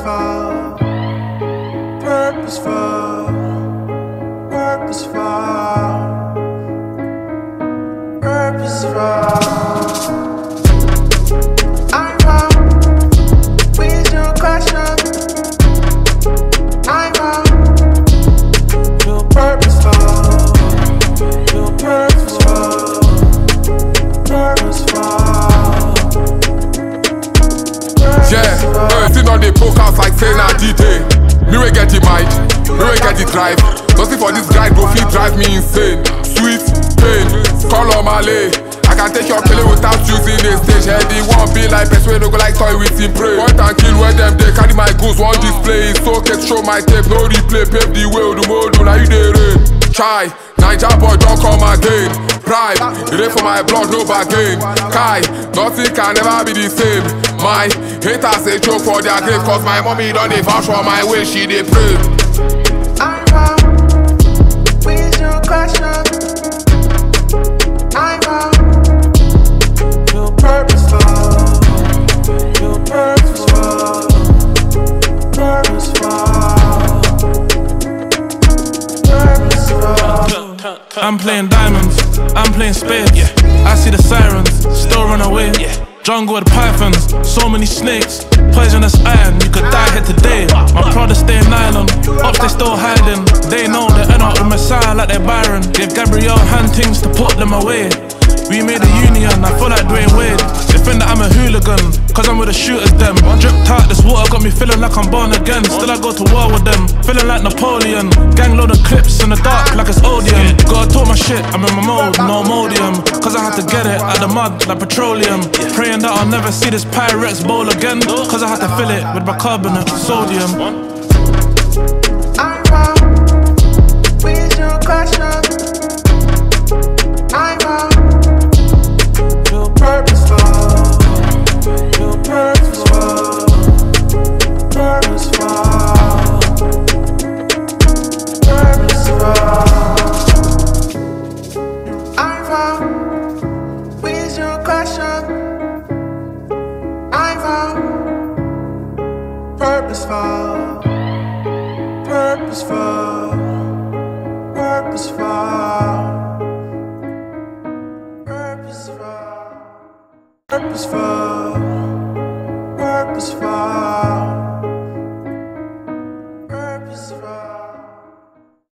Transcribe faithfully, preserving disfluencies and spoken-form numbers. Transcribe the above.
Purposeful, purposeful, purposeful, purposeful. I'm wrong, please don't question. I'm wrong, feel purposeful, feel purposeful, purposeful. Yeah, sitting on the podcast like saying I did it. Me will get the mind, me will get the drive. Nothing for this guy, go feel drive me insane. Sweet pain, call on my lay. I can take your killing without using a stage. Heady won't be like best way, no go like toy with him pray. Point and kill when them they carry my goods, one display. It's okay, show my tape, no replay, pave the way, the mode, now you dey rain. Try, Naija boy don't come again. Pride, it ain't for my blood, no bargain. Kai, nothing can never be the same. My haters say joke for their grave, cause my mommy don't dey vouch for my way, she dey pray. I'm wrong, please don't question. I'm wrong, feel purposeful, feel purposeful, purposeful, purposeful. I'm playing diamonds, I'm playing spades. I see the sirens, still run away. Jungle with pythons, so many snakes. Poisonous iron, you could die here today. My brother stay in nylon, ops they still hiding. They know they end up with Messiah like they're Byron. Give Gabrielle hand things to put them away. We made a union, I feel like Dwayne Wade. They think that I'm a hooligan, cause I'm with the shooters them. Dripped out, this water got me feeling like I'm born again. Still I go to war with them, feeling like Napoleon. Gang load of clips in the dark like it's Odeon. Gotta talk my shit, I'm in my mode, no Modium. Cause I had to get it out the mud like petroleum. Praying that I'll never see this Pyrex bowl again, cause I had to fill it with bicarbonate, sodium.